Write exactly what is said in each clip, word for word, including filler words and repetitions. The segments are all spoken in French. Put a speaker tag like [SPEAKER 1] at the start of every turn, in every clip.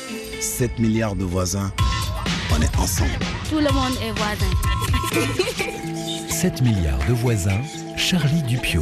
[SPEAKER 1] sept milliards de voisins, on est ensemble.
[SPEAKER 2] Tout le monde est voisin.
[SPEAKER 3] sept milliards de voisins, Charlie Dupiot.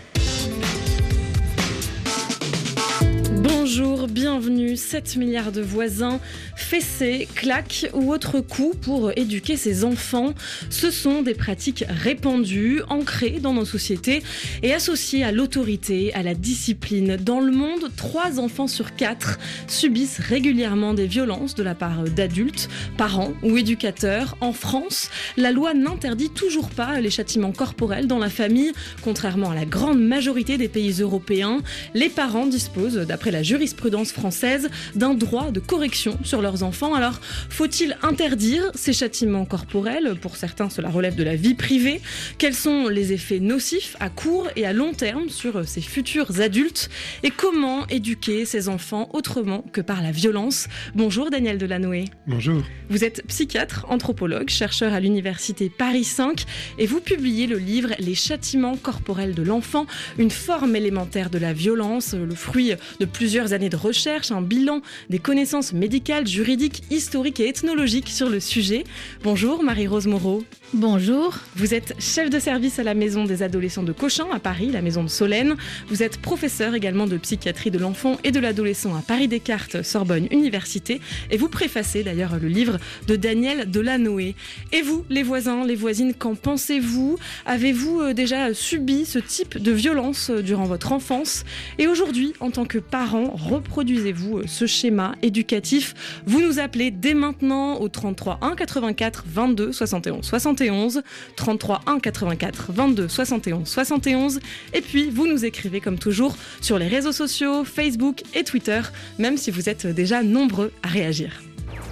[SPEAKER 4] Bonjour, bienvenue, sept milliards de voisins, fessées, claques ou autres coups pour éduquer ses enfants. Ce sont des pratiques répandues, ancrées dans nos sociétés et associées à l'autorité, à la discipline. Dans le monde, trois enfants sur quatre subissent régulièrement des violences de la part d'adultes, parents ou éducateurs. En France, la loi n'interdit toujours pas les châtiments corporels dans la famille. Contrairement à la grande majorité des pays européens, les parents disposent, d'après la jurisprudence française, d'un droit de correction sur leurs enfants. Alors, faut-il interdire ces châtiments corporels ? Pour certains, cela relève de la vie privée. Quels sont les effets nocifs à court et à long terme sur ces futurs adultes ? Et comment éduquer ces enfants autrement que par la violence ? Bonjour Daniel Delanoë.
[SPEAKER 5] Bonjour.
[SPEAKER 4] Vous êtes psychiatre, anthropologue, chercheur à l'université Paris cinq et vous publiez le livre « Les châtiments corporels de l'enfant, une forme élémentaire de la violence », le fruit de plusieurs années de recherche, un bilan des connaissances médicales, juridiques, historiques et ethnologiques sur le sujet. Bonjour Marie-Rose Moreau.
[SPEAKER 2] Bonjour.
[SPEAKER 4] Vous êtes chef de service à la Maison des adolescents de Cochin à Paris, la Maison de Solène. Vous êtes professeur également de psychiatrie de l'enfant et de l'adolescent à Paris Descartes, Sorbonne Université. Et vous préfacez d'ailleurs le livre de Daniel Delanoë. Et vous, les voisins, les voisines, qu'en pensez-vous ? Avez-vous déjà subi ce type de violence durant votre enfance ? Et aujourd'hui, en tant que parent, reproduisez-vous ce schéma éducatif ? Vous nous appelez dès maintenant au trente-trois un quatre-vingt-quatre vingt-deux soixante et onze soixante et onze, trente-trois un quatre-vingt-quatre vingt-deux soixante et onze soixante et onze, et puis vous nous écrivez comme toujours sur les réseaux sociaux, Facebook et Twitter, même si vous êtes déjà nombreux à réagir.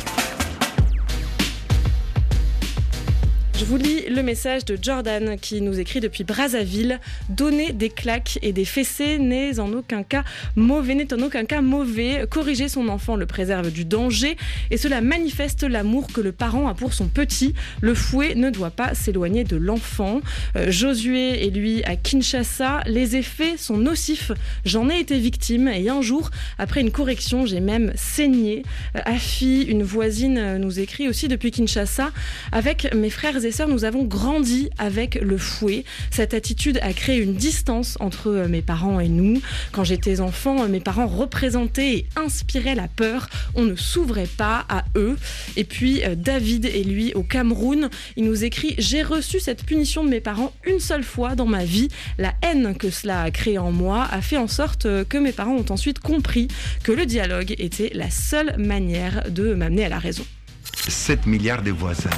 [SPEAKER 4] Je vous lis le message de Jordan qui nous écrit depuis Brazzaville. Donner des claques et des fessées n'est en aucun cas mauvais, n'est en aucun cas mauvais. Corriger son enfant le préserve du danger et cela manifeste l'amour que le parent a pour son petit. Le fouet ne doit pas s'éloigner de l'enfant. Euh, Josué est lui à Kinshasa. Les effets sont nocifs. J'en ai été victime et un jour, après une correction, j'ai même saigné. Euh, Afi, une voisine, nous écrit aussi depuis Kinshasa. Avec mes frères et sœurs, nous avons grandi avec le fouet. Cette attitude a créé une distance entre mes parents et nous. Quand j'étais enfant, mes parents représentaient et inspiraient la peur. On ne s'ouvrait pas à eux. Et puis, David est lui au Cameroun. Il nous écrit « J'ai reçu cette punition de mes parents une seule fois dans ma vie. La haine que cela a créée en moi a fait en sorte que mes parents ont ensuite compris que le dialogue était la seule manière de m'amener à la raison. »
[SPEAKER 6] sept milliards de voisins.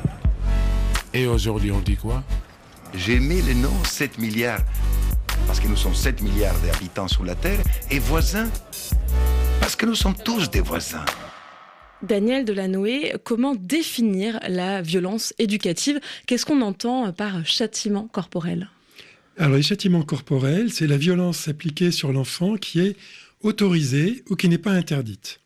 [SPEAKER 7] Et aujourd'hui, on dit quoi ?
[SPEAKER 6] J'ai mis le nom sept milliards, parce que nous sommes sept milliards d'habitants sur la Terre, et voisins, parce que nous sommes tous des voisins.
[SPEAKER 4] Daniel Delanoë, comment définir la violence éducative ? Qu'est-ce qu'on entend par châtiment corporel ?
[SPEAKER 5] Alors, les châtiments corporels, c'est la violence appliquée sur l'enfant qui est autorisée ou qui n'est pas interdite.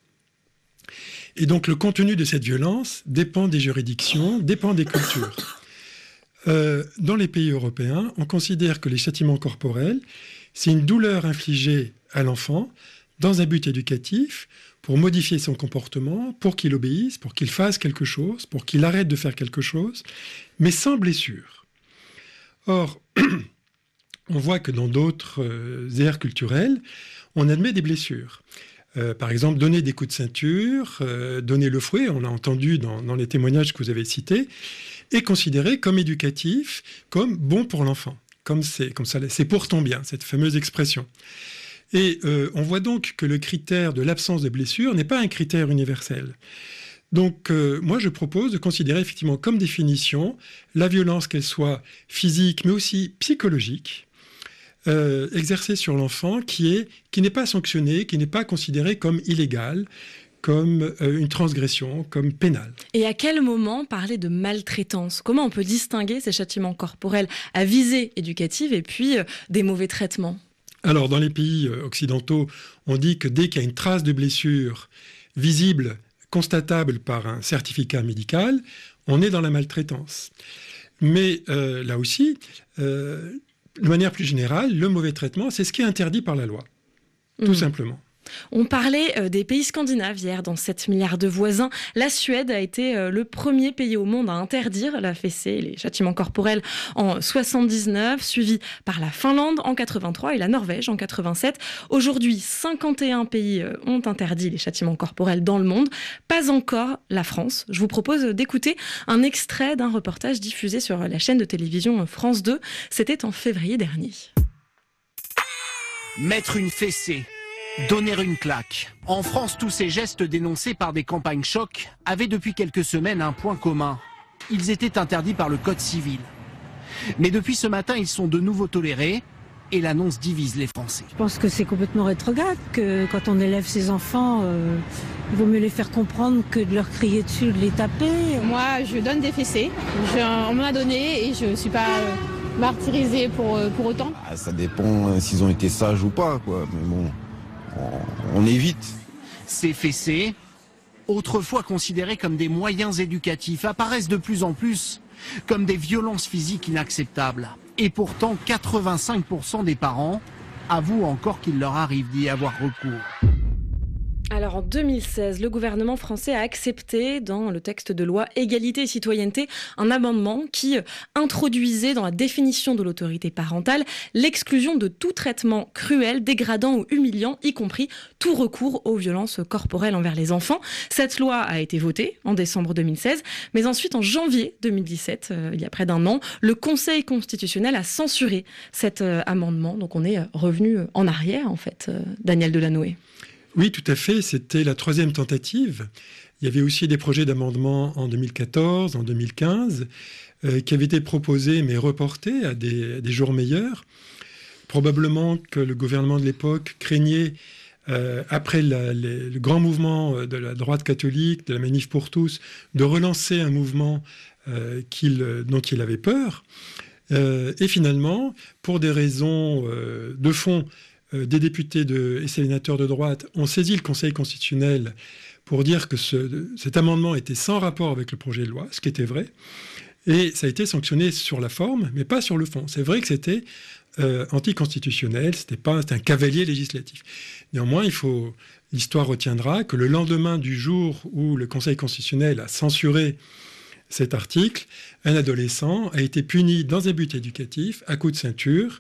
[SPEAKER 5] Et donc, le contenu de cette violence dépend des juridictions, dépend des cultures. Euh, dans les pays européens, on considère que les châtiments corporels, c'est une douleur infligée à l'enfant dans un but éducatif pour modifier son comportement, pour qu'il obéisse, pour qu'il fasse quelque chose, pour qu'il arrête de faire quelque chose, mais sans blessure. Or, on voit que dans d'autres euh, aires culturelles, on admet des blessures. Euh, par exemple, donner des coups de ceinture, euh, donner le fouet, on l'a entendu dans, dans les témoignages que vous avez cités, est considéré comme éducatif, comme bon pour l'enfant, comme c'est, comme ça, c'est pour ton bien, cette fameuse expression. Et euh, on voit donc que le critère de l'absence de blessure n'est pas un critère universel. Donc, euh, moi, je propose de considérer effectivement comme définition la violence, qu'elle soit physique, mais aussi psychologique, Euh, exercée sur l'enfant qui, est, qui n'est pas sanctionnée, qui n'est pas considérée comme illégale, comme euh, une transgression, comme pénale.
[SPEAKER 4] Et à quel moment parler de maltraitance ? Comment on peut distinguer ces châtiments corporels à visée éducative et puis euh, des mauvais traitements ?
[SPEAKER 5] Alors, dans les pays euh, occidentaux, on dit que dès qu'il y a une trace de blessure visible, constatable par un certificat médical, on est dans la maltraitance. Mais euh, là aussi... Euh, de manière plus générale, le mauvais traitement, c'est ce qui est interdit par la loi, tout mmh. simplement.
[SPEAKER 4] On parlait euh, des pays scandinaves hier dans sept milliards de voisins. La Suède a été euh, le premier pays au monde à interdire la fessée et les châtiments corporels en soixante-dix-neuf, suivi par la Finlande en quatre-vingt-trois et la Norvège en quatre-vingt-sept. Aujourd'hui, cinquante et un pays euh, ont interdit les châtiments corporels dans le monde. Pas encore la France. Je vous propose d'écouter un extrait d'un reportage diffusé sur la chaîne de télévision France deux. C'était en février dernier.
[SPEAKER 8] Mettre une fessée, donner une claque. En France, tous ces gestes dénoncés par des campagnes choc avaient depuis quelques semaines un point commun. Ils étaient interdits par le Code civil. Mais depuis ce matin, ils sont de nouveau tolérés et l'annonce divise les Français.
[SPEAKER 9] Je pense que c'est complètement rétrograde, que quand on élève ses enfants, euh, il vaut mieux les faire comprendre que de leur crier dessus, de les taper.
[SPEAKER 10] Moi, je donne des fessées. Je, on m'en a donné et je ne suis pas euh, martyrisée pour, euh, pour autant.
[SPEAKER 11] Ah, ça dépend euh, s'ils ont été sages ou pas, quoi. Mais bon... on évite.
[SPEAKER 8] Ces fessées, autrefois considérées comme des moyens éducatifs, apparaissent de plus en plus comme des violences physiques inacceptables. Et pourtant, quatre-vingt-cinq pour cent des parents avouent encore qu'il leur arrive d'y avoir recours.
[SPEAKER 4] Alors en deux mille seize, le gouvernement français a accepté dans le texte de loi Égalité et Citoyenneté un amendement qui introduisait dans la définition de l'autorité parentale l'exclusion de tout traitement cruel, dégradant ou humiliant, y compris tout recours aux violences corporelles envers les enfants. Cette loi a été votée en décembre deux mille seize, mais ensuite en janvier deux mille dix-sept, euh, il y a près d'un an, le Conseil constitutionnel a censuré cet euh, amendement. Donc on est revenu en arrière en fait, euh, Daniel Delanoë.
[SPEAKER 5] Oui, tout à fait. C'était la troisième tentative. Il y avait aussi des projets d'amendement en deux mille quatorze, en deux mille quinze, euh, qui avaient été proposés mais reportés à des, à des jours meilleurs. Probablement que le gouvernement de l'époque craignait, euh, après la, les, le grand mouvement de la droite catholique, de la Manif pour tous, de relancer un mouvement euh, qu'il, dont il avait peur. Euh, et finalement, pour des raisons euh, de fond, des députés de, et sénateurs de droite ont saisi le Conseil constitutionnel pour dire que ce, cet amendement était sans rapport avec le projet de loi, ce qui était vrai. Et ça a été sanctionné sur la forme, mais pas sur le fond. C'est vrai que c'était euh, anticonstitutionnel, c'était pas c'était un cavalier législatif. Néanmoins, il faut, l'histoire retiendra que le lendemain du jour où le Conseil constitutionnel a censuré cet article, un adolescent a été puni dans un but éducatif à coups de ceinture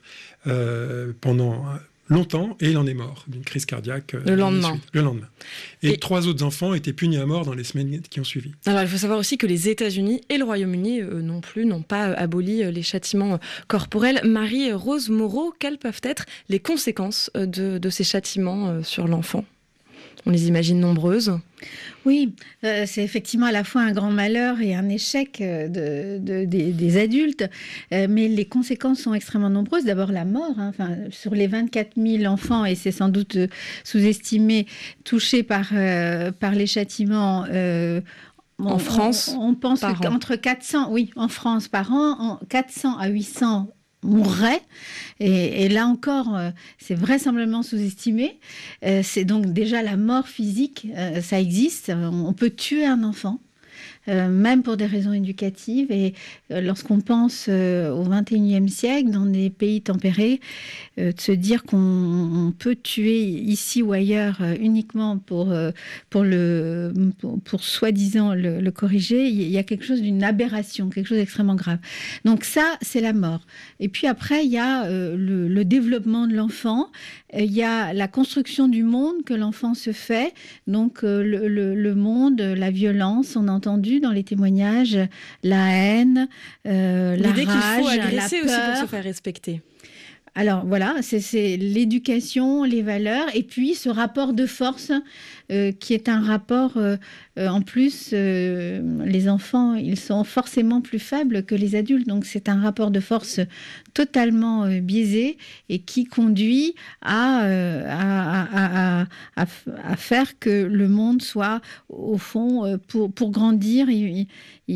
[SPEAKER 5] euh, pendant longtemps, et il en est mort d'une crise cardiaque.
[SPEAKER 4] Le lendemain.
[SPEAKER 5] Le lendemain. Et,
[SPEAKER 4] et
[SPEAKER 5] trois autres enfants étaient punis à mort dans les semaines qui ont suivi.
[SPEAKER 4] Alors, il faut savoir aussi que les États-Unis et le Royaume-Uni euh, non plus n'ont pas euh, aboli euh, les châtiments euh, corporels. Marie-Rose Moreau, quelles peuvent être les conséquences euh, de, de ces châtiments euh, sur l'enfant ? On les imagine nombreuses.
[SPEAKER 12] Oui, euh, c'est effectivement à la fois un grand malheur et un échec de, de, des, des adultes, euh, mais les conséquences sont extrêmement nombreuses. D'abord la mort, hein, enfin, sur les vingt-quatre mille enfants, et c'est sans doute sous-estimé, touchés par, euh, par les châtiments. Euh,
[SPEAKER 4] en
[SPEAKER 12] on,
[SPEAKER 4] France,
[SPEAKER 12] on, on pense qu'entre quatre cents, oui, en France par an, en quatre cents à huit cents mourrait. Et, et là encore, euh, c'est vraisemblablement sous-estimé. Euh, c'est donc déjà la mort physique, euh, ça existe. On, on peut tuer un enfant. Euh, même pour des raisons éducatives. Et euh, lorsqu'on pense euh, au vingt et unième siècle, dans des pays tempérés, euh, de se dire qu'on on peut tuer ici ou ailleurs euh, uniquement pour, euh, pour, le, pour, pour soi-disant le, le corriger, il y a quelque chose d'une aberration, quelque chose d'extrêmement grave. Donc ça, c'est la mort. Et puis après, il y a euh, le, le développement de l'enfant, il y a la construction du monde que l'enfant se fait, donc euh, le, le, le monde, la violence, on a entendu dans les témoignages, la haine, euh, la rage,
[SPEAKER 4] l'idée qu'il faut agresser
[SPEAKER 12] la peur.
[SPEAKER 4] aussi pour se faire respecter.
[SPEAKER 12] Alors voilà, c'est, c'est l'éducation, les valeurs, et puis ce rapport de force euh, qui est un rapport, euh, euh, en plus, euh, les enfants, ils sont forcément plus faibles que les adultes, donc c'est un rapport de force totalement euh, biaisé et qui conduit à, euh, à, à, à, à, à faire que le monde soit, au fond, euh, pour, pour grandir, il, il,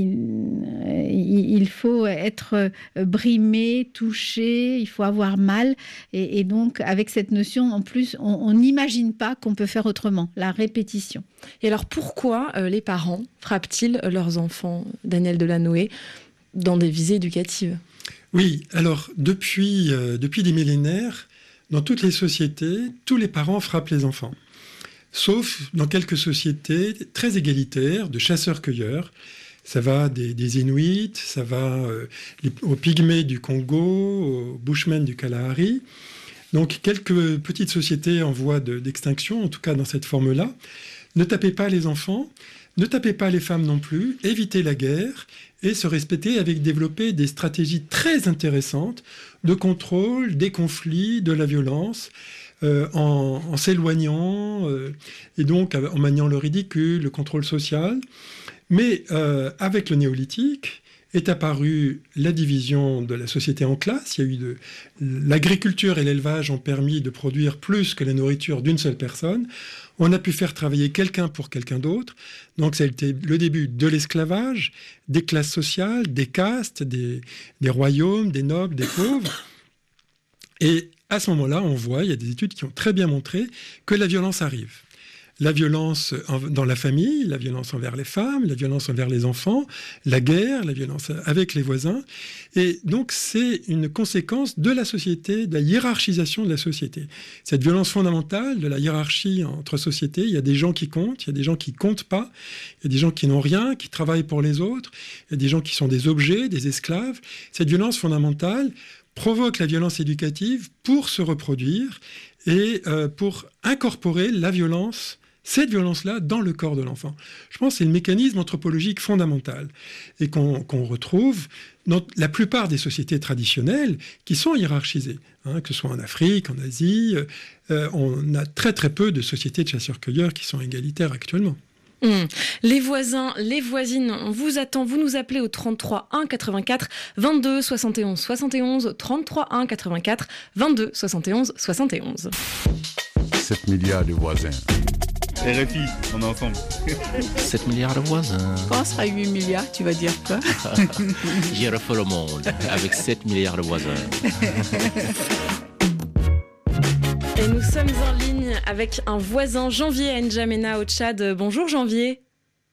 [SPEAKER 12] il, il, il faut être brimé, touché, il faut avoir mal, et, et donc avec cette notion, en plus, on n'imagine pas qu'on peut faire autrement, la répétition.
[SPEAKER 4] Et alors pourquoi euh, les parents frappent-ils leurs enfants, Daniel Delanoë, dans des visées éducatives ?
[SPEAKER 5] Oui, alors depuis, euh, depuis des millénaires, dans toutes les sociétés, tous les parents frappent les enfants. Sauf dans quelques sociétés très égalitaires, de chasseurs-cueilleurs. Ça va des, des Inuits, ça va euh, les, aux Pygmées du Congo, aux Bushmen du Kalahari. Donc quelques petites sociétés en voie de, d'extinction, en tout cas dans cette forme-là. Ne tapez pas les enfants, ne tapez pas les femmes non plus, évitez la guerre et se respecter avec développer des stratégies très intéressantes de contrôle des conflits, de la violence, euh, en, en s'éloignant euh, et donc en maniant le ridicule, le contrôle social. Mais euh, avec le néolithique est apparue la division de la société en classes. Il y a eu de... L'agriculture et l'élevage ont permis de produire plus que la nourriture d'une seule personne. On a pu faire travailler quelqu'un pour quelqu'un d'autre. Donc ça a été le début de l'esclavage, des classes sociales, des castes, des, des royaumes, des nobles, des pauvres. Et à ce moment-là, on voit, il y a des études qui ont très bien montré que la violence arrive. La violence dans la famille, la violence envers les femmes, la violence envers les enfants, la guerre, la violence avec les voisins. Et donc, c'est une conséquence de la société, de la hiérarchisation de la société. Cette violence fondamentale de la hiérarchie entre sociétés, il y a des gens qui comptent, il y a des gens qui ne comptent pas, il y a des gens qui n'ont rien, qui travaillent pour les autres, il y a des gens qui sont des objets, des esclaves. Cette violence fondamentale provoque la violence éducative pour se reproduire et euh, pour incorporer la violence, cette violence-là, dans le corps de l'enfant. Je pense que c'est le mécanisme anthropologique fondamental et qu'on, qu'on retrouve dans la plupart des sociétés traditionnelles qui sont hiérarchisées, hein, que ce soit en Afrique, en Asie. Euh, on a très très peu de sociétés de chasseurs-cueilleurs qui sont égalitaires actuellement.
[SPEAKER 4] Mmh. Les voisins, les voisines, on vous attend. Vous nous appelez au trente-trois un quatre-vingt-quatre vingt-deux soixante et onze soixante et onze, trente-trois un quatre-vingt-quatre vingt-deux soixante et onze soixante et onze.
[SPEAKER 7] sept milliards de voisins.
[SPEAKER 13] R F I, on est ensemble.
[SPEAKER 3] sept milliards de voisins.
[SPEAKER 14] Quand on sera huit milliards, tu vas dire quoi?
[SPEAKER 3] J'ai refait le monde avec sept milliards de voisins.
[SPEAKER 4] Et nous sommes en ligne avec un voisin, Janvier à N'Djamena au Tchad. Bonjour Janvier.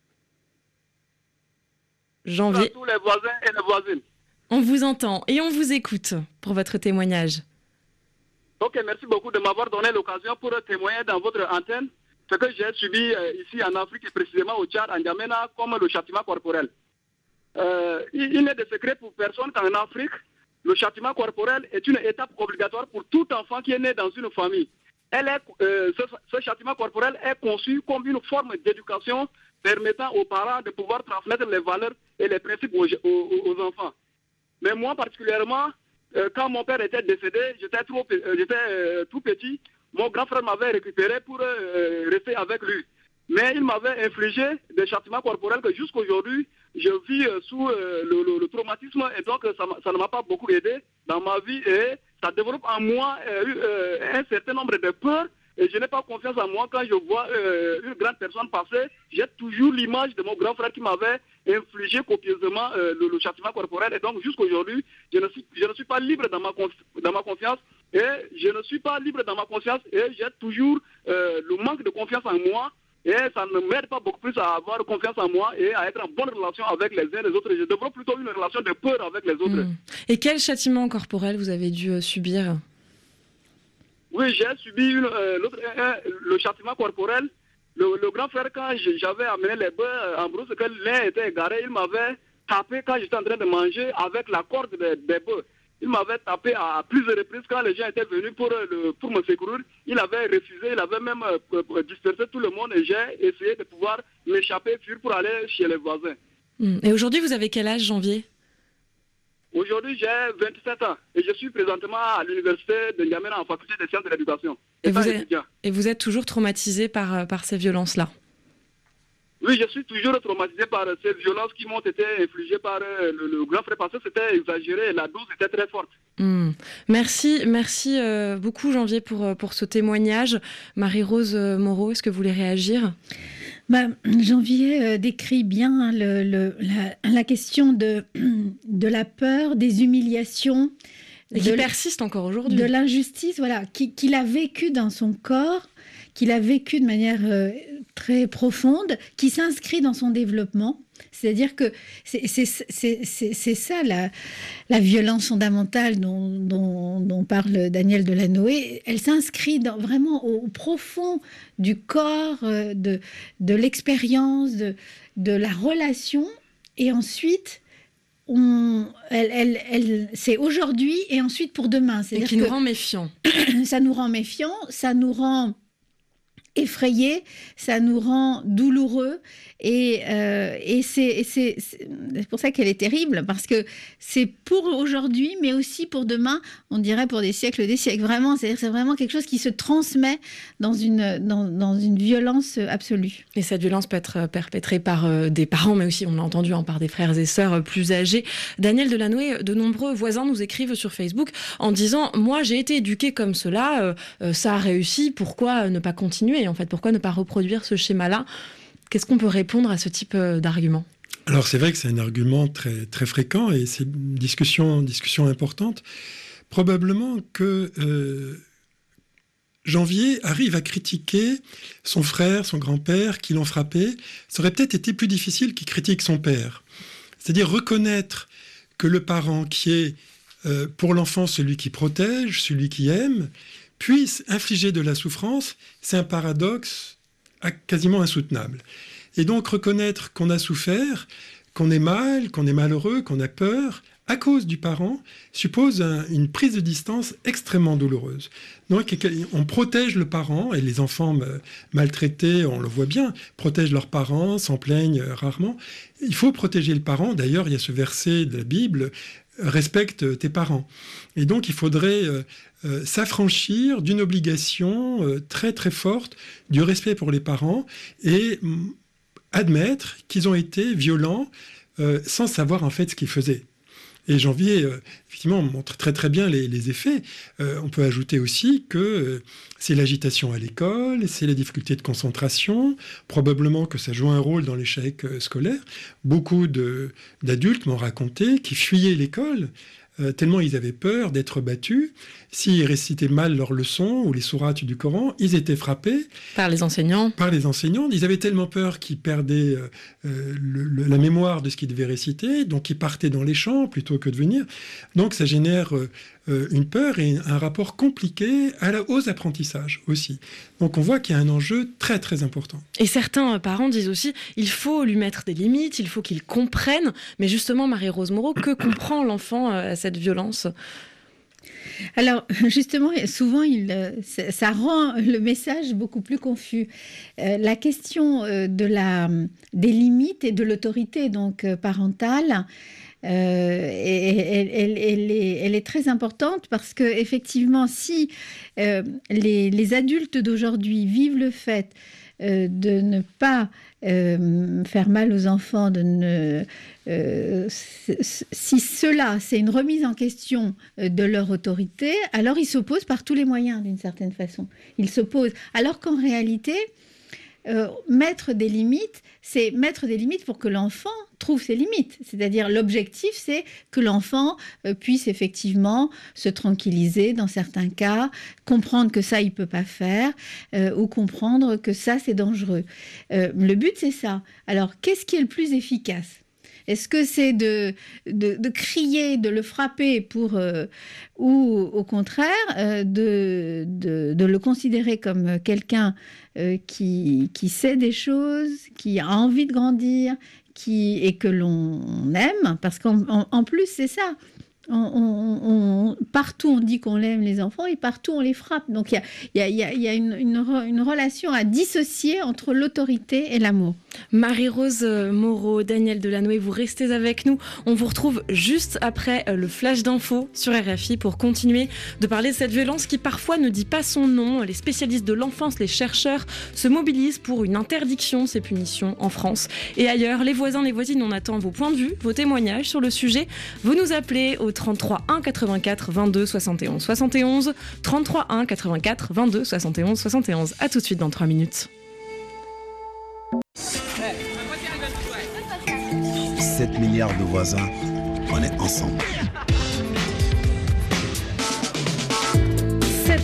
[SPEAKER 4] Janvier.
[SPEAKER 15] À tous les voisins et les voisines.
[SPEAKER 4] On vous entend et on vous écoute pour votre témoignage.
[SPEAKER 15] Ok, merci beaucoup de m'avoir donné l'occasion pour témoigner dans votre antenne ce que j'ai subi euh, ici en Afrique et précisément au Tchad, en N'Djamena, comme le châtiment corporel. Euh, il, il n'est de secret pour personne qu'en Afrique, le châtiment corporel est une étape obligatoire pour tout enfant qui est né dans une famille. Elle est, euh, ce, ce châtiment corporel est conçu comme une forme d'éducation permettant aux parents de pouvoir transmettre les valeurs et les principes aux, aux, aux enfants. Mais moi particulièrement, euh, quand mon père était décédé, j'étais, trop, euh, j'étais euh, tout petit, mon grand frère m'avait récupéré pour euh, rester avec lui. Mais il m'avait infligé des châtiments corporels que jusqu'aujourd'hui, je vis euh, sous euh, le, le, le traumatisme et donc ça, ça ne m'a pas beaucoup aidé dans ma vie et ça développe en moi euh, euh, un certain nombre de peurs et je n'ai pas confiance en moi quand je vois euh, une grande personne passer. J'ai toujours l'image de mon grand frère qui m'avait infligé copieusement euh, le, le châtiment corporel et donc jusqu'aujourd'hui, je ne suis, je ne suis pas libre dans ma, dans ma confiance et je ne suis pas libre dans ma conscience et j'ai toujours euh, le manque de confiance en moi. Et ça ne m'aide pas beaucoup plus à avoir confiance en moi et à être en bonne relation avec les uns et les autres. Je développe plutôt une relation de peur avec les autres. Mmh.
[SPEAKER 4] Et quel châtiment corporel vous avez dû euh, subir?
[SPEAKER 15] Oui, j'ai subi une, euh, l'autre, euh, le châtiment corporel. Le, le grand frère, quand j'avais amené les bœufs en brousse, que l'un était égaré, il m'avait tapé quand j'étais en train de manger avec la corde des, des bœufs. Il m'avait tapé à plusieurs reprises quand les gens étaient venus pour, le, pour me secourir. Il avait refusé, il avait même euh, dispersé tout le monde et j'ai essayé de pouvoir m'échapper, fuir pour aller chez les voisins.
[SPEAKER 4] Et aujourd'hui, vous avez quel âge, Janvier?
[SPEAKER 15] Aujourd'hui, j'ai vingt-sept ans et je suis présentement à l'université de N'Djamena en faculté des sciences de l'éducation.
[SPEAKER 4] Et vous, êtes, et vous êtes toujours traumatisé par, par ces violences-là?
[SPEAKER 15] Oui, je suis toujours traumatisé par ces violences qui m'ont été infligées par le, le grand frère parce que c'était exagéré et la dose était très forte.
[SPEAKER 4] Mmh. Merci, merci euh, beaucoup Janvier pour, pour ce témoignage. Marie-Rose Moreau, est-ce que vous voulez réagir?
[SPEAKER 12] Bah, Janvier euh, décrit bien le, le, la, la question de, de la peur, des humiliations.
[SPEAKER 4] Et qui persiste encore aujourd'hui.
[SPEAKER 12] De l'injustice, voilà, qu'il a vécu dans son corps, qu'il a vécu de manière euh, très profonde, qui s'inscrit dans son développement. C'est-à-dire que c'est, c'est, c'est, c'est, c'est ça la, la violence fondamentale dont, dont, dont parle Daniel Delanoë. Elle s'inscrit dans, vraiment au, au profond du corps, euh, de, de l'expérience, de, de la relation. Et ensuite, on, elle, elle, elle, c'est aujourd'hui et ensuite pour demain.
[SPEAKER 4] C'est-à-dire et qui que nous rend méfiants.
[SPEAKER 12] Ça nous rend méfiants, ça nous rend effrayés, ça nous rend douloureux. Et, euh, et c'est, et c'est, c'est pour ça qu'elle est terrible, parce que c'est pour aujourd'hui, mais aussi pour demain, on dirait pour des siècles des siècles. Vraiment, c'est, c'est vraiment quelque chose qui se transmet dans une, dans, dans une violence absolue.
[SPEAKER 4] Et cette violence peut être perpétrée par euh, des parents, mais aussi, on l'a entendu, hein, par des frères et sœurs plus âgés. Daniel Delanoë, de nombreux voisins nous écrivent sur Facebook en disant « Moi, j'ai été éduqué comme cela, euh, euh, ça a réussi, pourquoi ne pas continuer ? En fait, pourquoi ne pas reproduire ce schéma-là » Qu'est-ce qu'on peut répondre à ce type d'argument ?
[SPEAKER 5] Alors c'est vrai que c'est un argument très, très fréquent et c'est une discussion, discussion importante. Probablement que euh, Janvier arrive à critiquer son frère, son grand-père qui l'ont frappé. Ça aurait peut-être été plus difficile qu'il critique son père. C'est-à-dire reconnaître que le parent qui est euh, pour l'enfant celui qui protège, celui qui aime, puisse infliger de la souffrance, c'est un paradoxe quasiment insoutenable. Et donc reconnaître qu'on a souffert, qu'on est mal, qu'on est malheureux, qu'on a peur, à cause du parent, suppose un, une prise de distance extrêmement douloureuse. Donc on protège le parent, et les enfants maltraités, on le voit bien, protègent leurs parents, s'en plaignent rarement. Il faut protéger le parent. D'ailleurs, il y a ce verset de la Bible, « Respecte tes parents ». Et donc il faudrait euh, euh, s'affranchir d'une obligation euh, très très forte du respect pour les parents et mm, admettre qu'ils ont été violents euh, sans savoir en fait ce qu'ils faisaient. Et Janvier, euh, effectivement, montre très très bien les, les effets. Euh, on peut ajouter aussi que euh, c'est l'agitation à l'école, c'est les difficultés de concentration, probablement que ça joue un rôle dans l'échec euh, scolaire. Beaucoup de, d'adultes m'ont raconté qu'ils fuyaient l'école euh, tellement ils avaient peur d'être battus. S'ils récitaient mal leurs leçons ou les sourates du Coran, ils étaient frappés.
[SPEAKER 4] Par les enseignants.
[SPEAKER 5] Par les enseignants. Ils avaient tellement peur qu'ils perdaient euh, le, le, la mémoire de ce qu'ils devaient réciter, donc ils partaient dans les champs plutôt que de venir. Donc ça génère euh, une peur et un rapport compliqué à la, aux apprentissages aussi. Donc on voit qu'il y a un enjeu très très important.
[SPEAKER 4] Et certains parents disent aussi il faut lui mettre des limites, il faut qu'il comprenne. Mais justement, Marie-Rose Moreau, que comprend l'enfant à cette violence ?
[SPEAKER 12] Alors, justement, souvent, il, ça rend le message beaucoup plus confus. Euh, la question de la, des limites et de l'autorité donc parentale, euh, elle, elle, elle, est, elle est très importante parce que, effectivement, si euh, les, les adultes d'aujourd'hui vivent le fait euh, de ne pas euh, faire mal aux enfants, de ne Euh, si cela, c'est une remise en question de leur autorité, alors ils s'opposent par tous les moyens, d'une certaine façon. Ils s'opposent. Alors qu'en réalité, euh, mettre des limites, c'est mettre des limites pour que l'enfant trouve ses limites. C'est-à-dire, l'objectif, c'est que l'enfant euh, puisse effectivement se tranquilliser dans certains cas, comprendre que ça, il ne peut pas faire, euh, ou comprendre que ça, c'est dangereux. Euh, le but, c'est ça. Alors, qu'est-ce qui est le plus efficace ? Est-ce que c'est de, de, de crier, de le frapper pour, euh, ou au contraire euh, de, de, de le considérer comme quelqu'un euh, qui, qui sait des choses, qui a envie de grandir, qui, et que l'on aime, parce qu'en en, en plus c'est ça. On, on, on, partout on dit qu'on aime les enfants et partout on les frappe. Donc il y a, y a, y a une, une, une relation à dissocier entre l'autorité et l'amour.
[SPEAKER 4] Marie-Rose Moreau, Daniel Delanoë, vous restez avec nous. On vous retrouve juste après le flash d'info sur R F I pour continuer de parler de cette violence qui parfois ne dit pas son nom. Les spécialistes de l'enfance, les chercheurs se mobilisent pour une interdiction de ces punitions en France et ailleurs. Les voisins, les voisines, on attend vos points de vue, vos témoignages sur le sujet. Vous nous appelez au trente-trois un quatre-vingt-quatre vingt-deux soixante et onze soixante et onze, trente-trois un quatre-vingt-quatre vingt-deux soixante et onze soixante et onze. À tout de suite dans trois minutes.
[SPEAKER 1] sept milliards de voisins, on est ensemble.
[SPEAKER 4] sept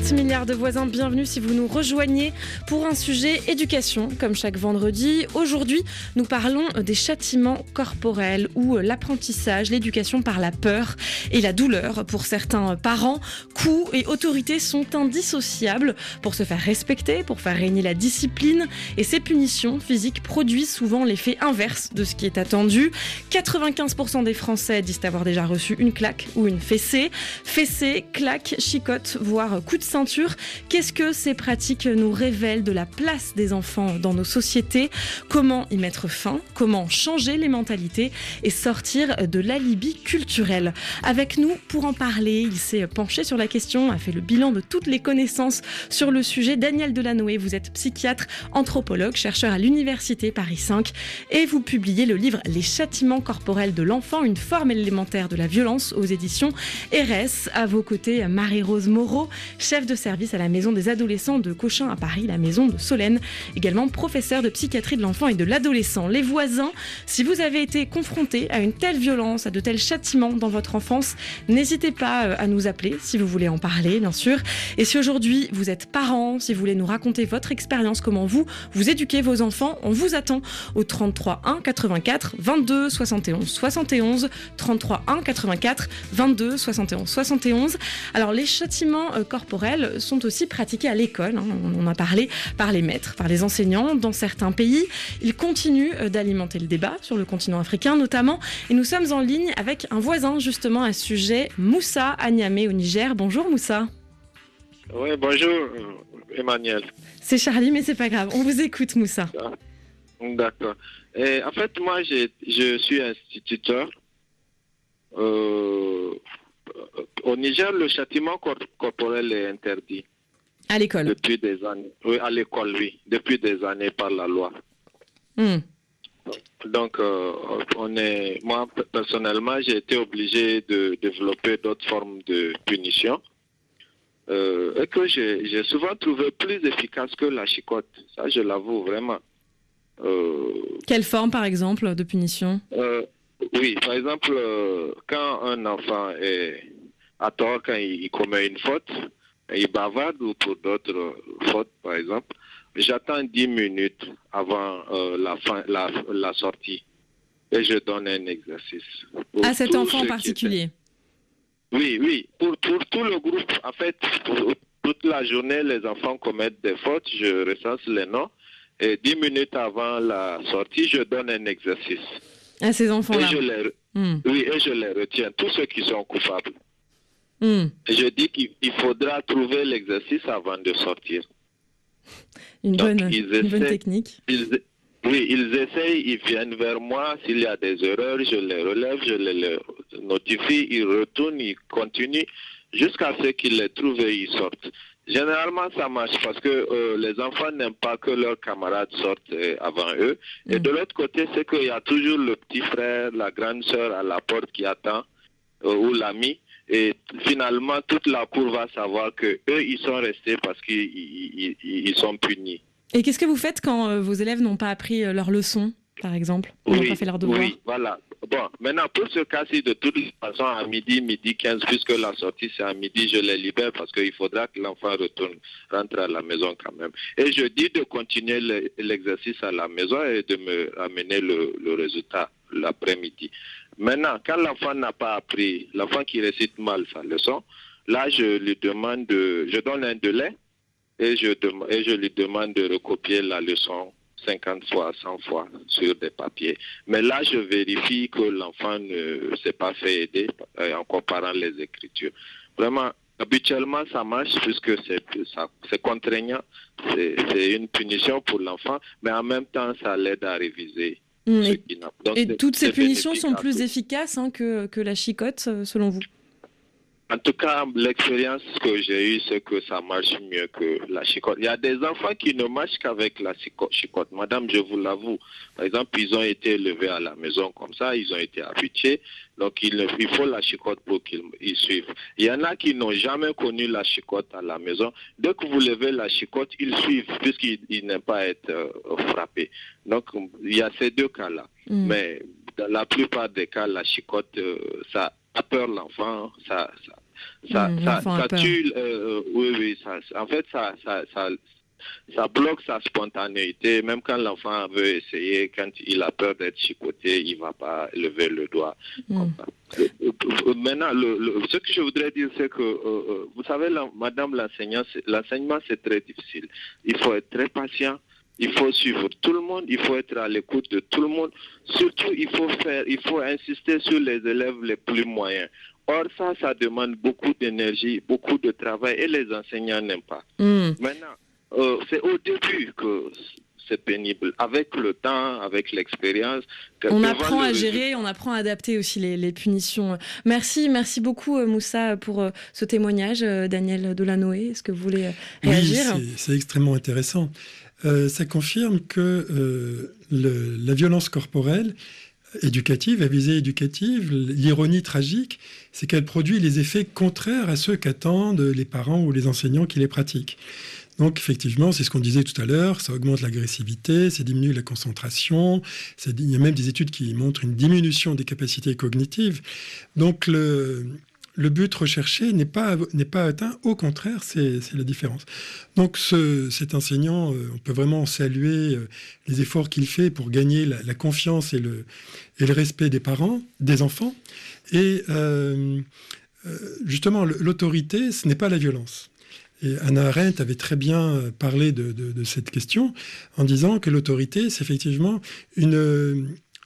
[SPEAKER 4] sept milliards de voisins, bienvenue si vous nous rejoignez pour un sujet éducation, comme chaque vendredi. Aujourd'hui, nous parlons des châtiments corporels ou l'apprentissage, l'éducation par la peur et la douleur. Pour certains parents, coups et autorités sont indissociables pour se faire respecter, pour faire régner la discipline. Et ces punitions physiques produisent souvent l'effet inverse de ce qui est attendu. quatre-vingt-quinze pour cent des Français disent avoir déjà reçu une claque ou une fessée. Fessée, claque, chicotte, voire coup de ceinture. Qu'est-ce que ces pratiques nous révèlent de la place des enfants dans nos sociétés? Comment y mettre fin? Comment changer les mentalités et sortir de l'alibi culturel? Avec nous, pour en parler, il s'est penché sur la question, a fait le bilan de toutes les connaissances sur le sujet. Daniel Delanoë, vous êtes psychiatre, anthropologue, chercheur à l'Université Paris cinq et vous publiez le livre « Les châtiments corporels de l'enfant, une forme élémentaire de la violence » aux éditions R S. À vos côtés, Marie-Rose Moreau, chef de service à la maison des adolescents de Cochin à Paris, la maison de Solène, également professeur de psychiatrie de l'enfant et de l'adolescent. Les voisins, si vous avez été confrontés à une telle violence, à de tels châtiments dans votre enfance, n'hésitez pas à nous appeler si vous voulez en parler, bien sûr. Et si aujourd'hui vous êtes parent, si vous voulez nous raconter votre expérience, comment vous, vous éduquez vos enfants, on vous attend au trente-trois un quatre-vingt-quatre vingt-deux soixante et onze soixante et onze, trente-trois un quatre-vingt-quatre vingt-deux soixante et onze soixante et onze. Alors les châtiments corporels sont aussi pratiqués à l'école, hein, on en a parlé, par les maîtres, par les enseignants dans certains pays. Ils continuent d'alimenter le débat sur le continent africain notamment, et nous sommes en ligne avec un voisin justement à ce sujet, Moussa à Niamey au Niger. Bonjour Moussa.
[SPEAKER 16] Oui, bonjour Emmanuel.
[SPEAKER 4] C'est Charlie, mais c'est pas grave, on vous écoute Moussa.
[SPEAKER 16] D'accord. Et en fait, moi, j'ai, je suis instituteur. Euh, au Niger, le châtiment cor- corporel est interdit.
[SPEAKER 4] À l'école.
[SPEAKER 16] Depuis des années. Oui, à l'école, oui. Depuis des années par la loi.
[SPEAKER 4] Mm.
[SPEAKER 16] Donc, euh, on est, moi, personnellement, j'ai été obligé de développer d'autres formes de punition. Euh, et que j'ai, j'ai souvent trouvé plus efficace que la chicotte. Ça, je l'avoue vraiment. Euh,
[SPEAKER 4] Quelle forme, par exemple, de punition?
[SPEAKER 16] euh, Oui, par exemple, euh, quand un enfant est à tort, quand il, il commet une faute, il bavarde ou pour d'autres fautes, par exemple, j'attends dix minutes avant euh, la, fin, la, la sortie et je donne un exercice.
[SPEAKER 4] À cet enfant en particulier?
[SPEAKER 16] Était... Oui, oui, pour, pour tout le groupe. En fait, pour toute la journée, les enfants commettent des fautes, je recense les noms. Et dix minutes avant la sortie, je donne un exercice.
[SPEAKER 4] À ces enfants-là.
[SPEAKER 16] Et je les, mm. Oui, et je les retiens, tous ceux qui sont coupables. Mm. Et je dis qu'il faudra trouver l'exercice avant de sortir.
[SPEAKER 4] Une, Donc, bonne, essaient, une bonne technique.
[SPEAKER 16] Ils, oui, ils essayent, ils viennent vers moi. S'il y a des erreurs, je les relève, je les, les notifie, ils retournent, ils continuent, jusqu'à ce qu'ils les trouvent et ils sortent. Généralement, ça marche parce que euh, les enfants n'aiment pas que leurs camarades sortent euh, avant eux. Et mmh. de l'autre côté, c'est qu'il y a toujours le petit frère, la grande sœur à la porte qui attend, euh, ou l'ami. Et finalement, toute la cour va savoir que eux, ils sont restés parce qu'ils ils, ils, ils sont punis.
[SPEAKER 4] Et qu'est-ce que vous faites quand euh, vos élèves n'ont pas appris euh, leur leçon, par exemple? Ils
[SPEAKER 16] oui,
[SPEAKER 4] n'ont pas fait leur devoir?
[SPEAKER 16] Oui, voilà. Bon, maintenant, pour ce cas-ci, de toute façon, à midi, midi quinze, puisque la sortie c'est à midi, je les libère parce qu'il faudra que l'enfant retourne, rentre à la maison quand même. Et je dis de continuer le, l'exercice à la maison et de me amener le, le résultat l'après-midi. Maintenant, quand l'enfant n'a pas appris, l'enfant qui récite mal sa leçon, là, je lui demande, de, je donne un délai et je, dem- et je lui demande de recopier la leçon cinquante fois, cent fois sur des papiers. Mais là, je vérifie que l'enfant ne s'est pas fait aider euh, en comparant les écritures. Vraiment, habituellement, ça marche puisque c'est, ça, c'est contraignant. C'est, c'est une punition pour l'enfant, mais en même temps, ça l'aide à réviser.
[SPEAKER 4] Mmh, et Donc, et toutes ces punitions sont plus efficaces hein, que, que la chicotte, selon vous?
[SPEAKER 16] En tout cas, l'expérience que j'ai eue, c'est que ça marche mieux que la chicotte. Il y a des enfants qui ne marchent qu'avec la chicotte. Madame, je vous l'avoue. Par exemple, ils ont été élevés à la maison comme ça, ils ont été habitués. Donc, il, il faut la chicotte pour qu'ils ils suivent. Il y en a qui n'ont jamais connu la chicotte à la maison. Dès que vous levez la chicotte, ils suivent, puisqu'ils ils n'aiment pas être euh, frappés. Donc, il y a ces deux cas-là. Mmh. Mais dans la plupart des cas, la chicotte, euh, ça a peur l'enfant, ça, ça, Ça,
[SPEAKER 4] Mmh,
[SPEAKER 16] ça,
[SPEAKER 4] l'enfant a
[SPEAKER 16] ça
[SPEAKER 4] peur.
[SPEAKER 16] tue. euh, oui, oui. Ça, en fait, ça, ça, ça, ça bloque sa spontanéité. Même quand l'enfant veut essayer, quand il a peur d'être chicoté, il ne va pas lever le doigt.
[SPEAKER 4] Mmh.
[SPEAKER 16] Euh, euh, Maintenant, le, le- ce que je voudrais dire, c'est que, euh, euh, vous savez, la- madame l'enseignant, c'est- l'enseignement, c'est très difficile. Il faut être très patient. Il faut suivre tout le monde, il faut être à l'écoute de tout le monde. Surtout, il faut faire, il faut insister sur les élèves les plus moyens. Or, ça, ça demande beaucoup d'énergie, beaucoup de travail et les enseignants n'aiment pas.
[SPEAKER 4] Mmh.
[SPEAKER 16] Maintenant, euh, c'est au début que c'est pénible. Avec le temps, avec l'expérience. que
[SPEAKER 4] On
[SPEAKER 16] devant
[SPEAKER 4] apprend
[SPEAKER 16] le
[SPEAKER 4] à
[SPEAKER 16] résultat-
[SPEAKER 4] gérer, on apprend à adapter aussi les, les punitions. Merci, merci beaucoup euh, Moussa pour euh, ce témoignage. Euh, Daniel Delanoë, est-ce que vous voulez euh, réagir?
[SPEAKER 5] Oui, c'est- c'est extrêmement intéressant. Euh, ça confirme que euh, le- la violence corporelle éducative, à visée éducative, l'ironie tragique, c'est qu'elle produit les effets contraires à ceux qu'attendent les parents ou les enseignants qui les pratiquent. Donc effectivement, c'est ce qu'on disait tout à l'heure, ça augmente l'agressivité, ça diminue la concentration, ça- il y a même des études qui montrent une diminution des capacités cognitives. Donc le, le but recherché n'est pas, n'est pas atteint, au contraire, c'est c'est la différence. Donc ce, cet enseignant, euh, on peut vraiment saluer euh, les efforts qu'il fait pour gagner la, la confiance et le, et le respect des parents, des enfants. Et euh, euh, justement, le- l'autorité, ce n'est pas la violence. Et Hannah Arendt avait très bien parlé de, de- de cette question en disant que l'autorité, c'est effectivement une, euh,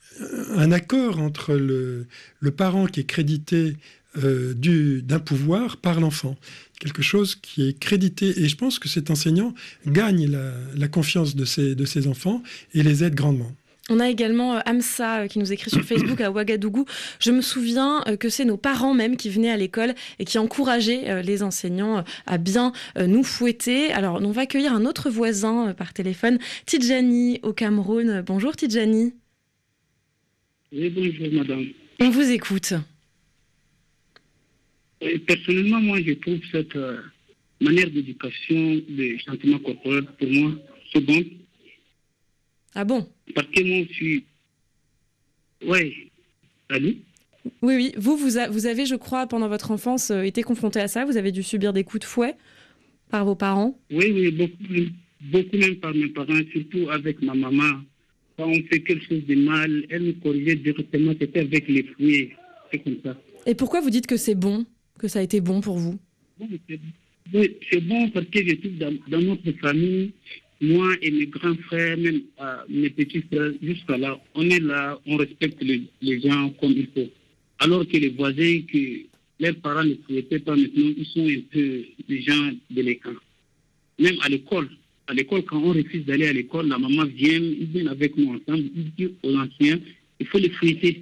[SPEAKER 5] un accord entre le, le parent qui est crédité euh, du- d'un pouvoir par l'enfant. Quelque chose qui est crédité. Et je pense que cet enseignant gagne la, la confiance de ses, de ses enfants et les aide grandement.
[SPEAKER 4] On a également euh, Amsa euh, qui nous écrit sur Facebook à Ouagadougou. Je me souviens euh, que c'est nos parents même qui venaient à l'école et qui encourageaient euh, les enseignants euh, à bien euh, nous fouetter. Alors, on va accueillir un autre voisin euh, par téléphone, Tidjani au Cameroun. Bonjour Tidjani.
[SPEAKER 17] Oui, bonjour madame.
[SPEAKER 4] On vous écoute.
[SPEAKER 17] Et personnellement, moi, je trouve cette euh, manière d'éducation des sentiments corporels, pour moi, c'est bon.
[SPEAKER 4] Ah bon?
[SPEAKER 17] Parce que moi, je suis... Oui. Allô?
[SPEAKER 4] Oui, oui. Vous, vous, a- vous avez, je crois, pendant votre enfance, euh, été confronté à ça. Vous avez dû subir des coups de fouet par vos parents.
[SPEAKER 17] Oui, oui, beaucoup, même- beaucoup même par mes parents, surtout avec ma maman. Quand on fait quelque chose de mal, elle nous corrigeait directement, c'était avec les fouets. C'est comme ça.
[SPEAKER 4] Et pourquoi vous dites que c'est bon, que ça a été bon pour vous?
[SPEAKER 17] Bon, c'est- oui, c'est bon parce que je trouve dans, dans notre famille, moi et mes grands frères, même euh, mes petits frères, jusqu'à là, on est là, on respecte les, les gens comme il faut. Alors que les voisins, que leurs parents ne souhaitaient pas maintenant, ils sont un peu des gens délinquants. Même à l'école, à l'école, quand on refuse d'aller à l'école, la maman vient, ils viennent avec nous ensemble, ils disent aux anciens, il faut les fouetter.